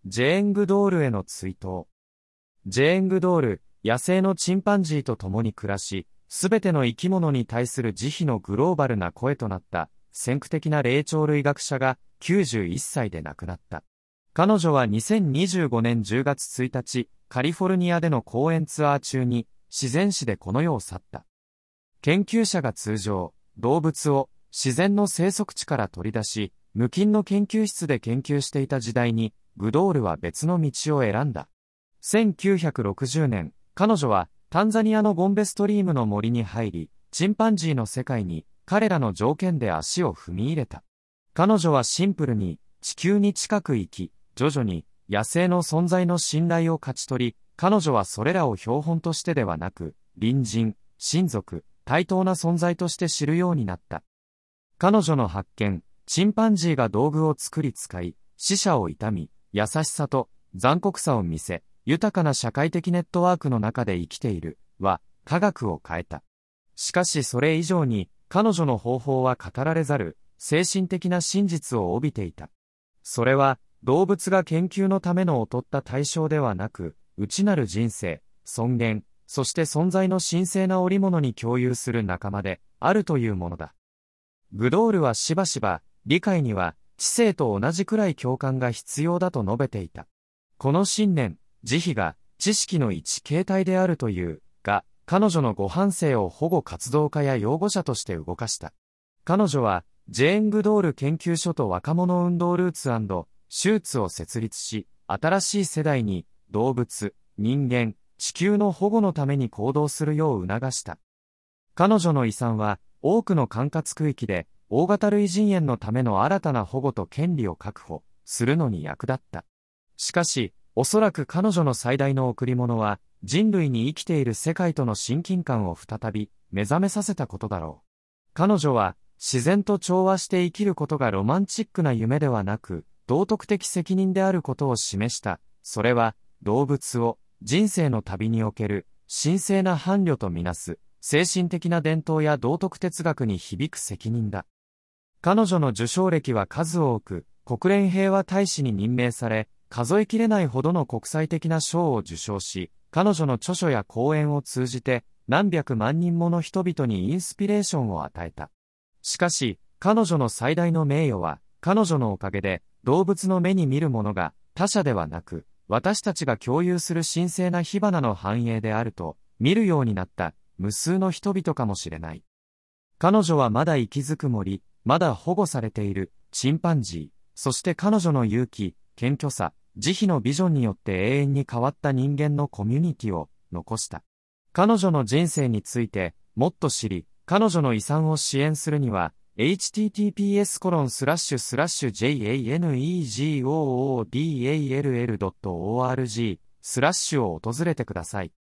ジェーン・グドールへの追悼。ジェーン・グドール、野生のチンパンジーと共に暮らし、すべての生き物に対する慈悲のグローバルな声となった先駆的な霊長類学者が91歳で亡くなった。彼女は2025年10月1日、カリフォルニアでの講演ツアー中に自然史でこの世を去った。研究者が通常、動物を自然の生息地から取り出し、無菌の研究室で研究していた時代に、グドールは別の道を選んだ。1960年、彼女はタンザニアのゴンベストリームの森に入り、チンパンジーの世界に彼らの条件で足を踏み入れた。彼女はシンプルに地球に近く生き、徐々に野生の存在の信頼を勝ち取り、彼女はそれらを標本としてではなく、隣人、親族、対等な存在として知るようになった。彼女の発見、チンパンジーが道具を作り使い、死者を悼み、優しさと残酷さを見せ、豊かな社会的ネットワークの中で生きている、は、科学を変えた。しかしそれ以上に、彼女の方法は語られざる、精神的な真実を帯びていた。それは、動物が研究のための劣った対象ではなく、内なる人生、尊厳、そして存在の神聖な織物に共有する仲間で、あるというものだ。グドールはしばしば、理解には、知性と同じくらい共感が必要だと述べていた。この信念、慈悲が知識の一形態であるというが、彼女のご半生を保護活動家や擁護者として動かした。彼女は、ジェーン・グドール研究所と若者運動ルーツ&シューツを設立し、新しい世代に動物、人間、地球の保護のために行動するよう促した。彼女の遺産は、多くの管轄区域で、大型類人猿のための新たな保護と権利を確保するのに役立った。しかし、おそらく彼女の最大の贈り物は、人類に生きている世界との親近感を再び目覚めさせたことだろう。彼女は、自然と調和して生きることがロマンチックな夢ではなく、道徳的責任であることを示した。それは、動物を人生の旅における神聖な伴侶とみなす、精神的な伝統や道徳哲学に響く責任だ。彼女の受賞歴は数多く、国連平和大使に任命され、数えきれないほどの国際的な賞を受賞し、彼女の著書や講演を通じて、何百万人もの人々にインスピレーションを与えた。しかし、彼女の最大の名誉は、彼女のおかげで、動物の目に見るものが、他者ではなく、私たちが共有する神聖な火花の繁栄であると、見るようになった、無数の人々かもしれない。彼女はまだ息づく森、まだ保護されている、チンパンジー、そして彼女の勇気、謙虚さ、慈悲のビジョンによって永遠に変わった人間のコミュニティを残した。彼女の人生についてもっと知り、彼女の遺産を支援するには、https://janegoodall.org/ を訪れてください。